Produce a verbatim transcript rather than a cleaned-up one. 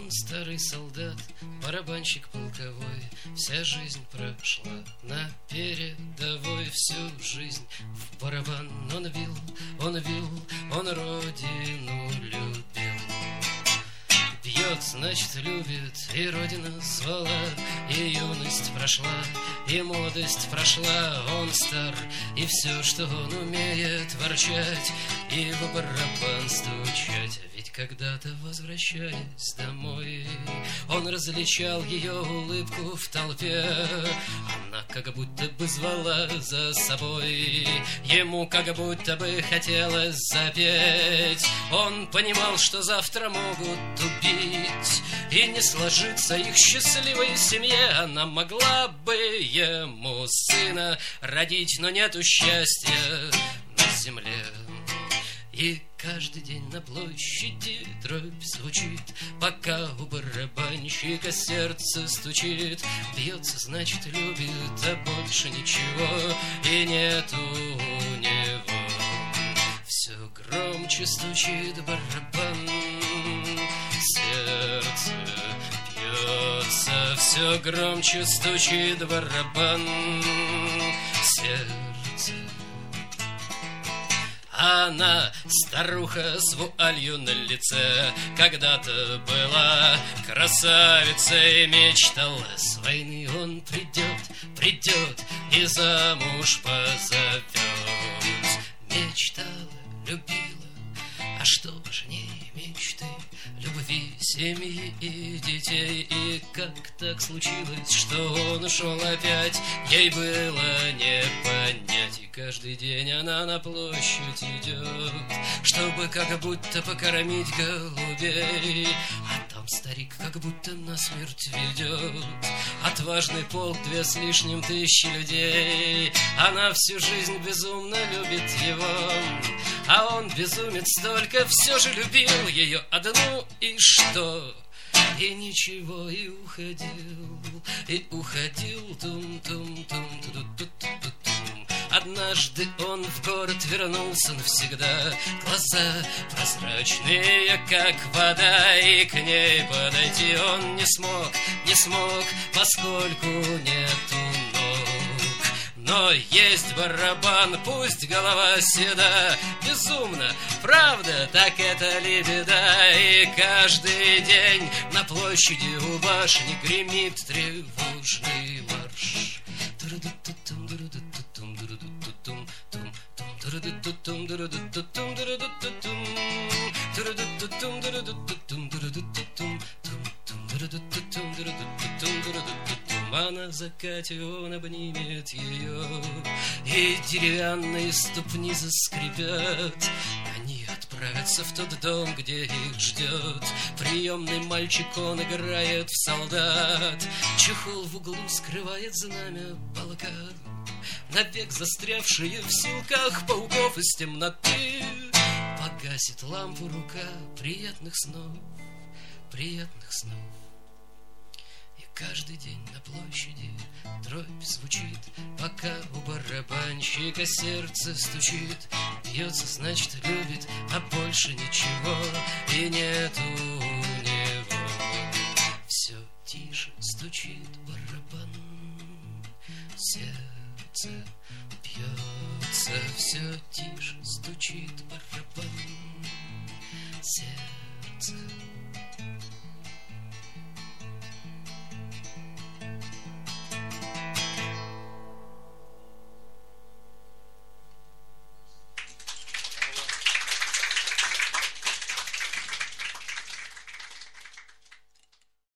Он старый солдат, барабанщик полковой, вся жизнь прошла на передовой. Всю жизнь в барабан он бил, он бил, он родину любил. Бьет, значит, любит, и родина звала, и юность прошла, и молодость прошла. Он стар, и все, что он умеет, ворчать и в барабан стучать. Ведь когда-то, возвращаясь домой, он различал ее улыбку в толпе. Она как будто бы звала за собой, ему как будто бы хотелось запеть. Он понимал, что завтра могут убить, и не сложится их счастливой семье. Она могла бы ему сына родить, но нету счастья на земле. И каждый день на площади дробь звучит, пока у барабанщика сердце стучит. Бьется, значит, любит, а больше ничего и нету у него. Все громче стучит барабан, сердце бьется. Все громче стучит барабан, сердце. Она, старуха с вуалью на лице, когда-то была красавицей, мечтала, с войны он придет, придет и замуж позовет. Мечтала, любила, а что важнее мечты? Любви, семьи и детей. И как так случилось, что он ушел опять, ей было не понять. И каждый день она на площадь идет, чтобы как будто покормить голубей. А там старик как будто насмерть ведет отважный полк, две с лишним тысячи людей. Она всю жизнь безумно любит его, а он, безумец, только все же любил ее одну. И что? И ничего, и уходил, и уходил, тум-тум-тум-тум-тум-тум-тум. Однажды он в город вернулся навсегда, глаза прозрачные, как вода, и к ней подойти он не смог, не смог, поскольку нету ног. Но есть барабан, пусть голова седа, безумно, правда, так это ли беда? И каждый день на площади у башни гремит тревожный марш. А на закате он обнимет ее, и деревянные ступни заскрипят. Они отправятся в тот дом, где их ждет приемный мальчик, он играет в солдат. Чехол в углу скрывает знамя полка, навек застрявшие в силках пауков из темноты. Погасит лампу рука приятных снов, приятных снов. Каждый день на площади дробь звучит, пока у барабанщика сердце стучит. Бьется, значит, любит, а больше ничего и нету у него. Все тише стучит барабан, сердце бьется. Все тише стучит барабан, сердце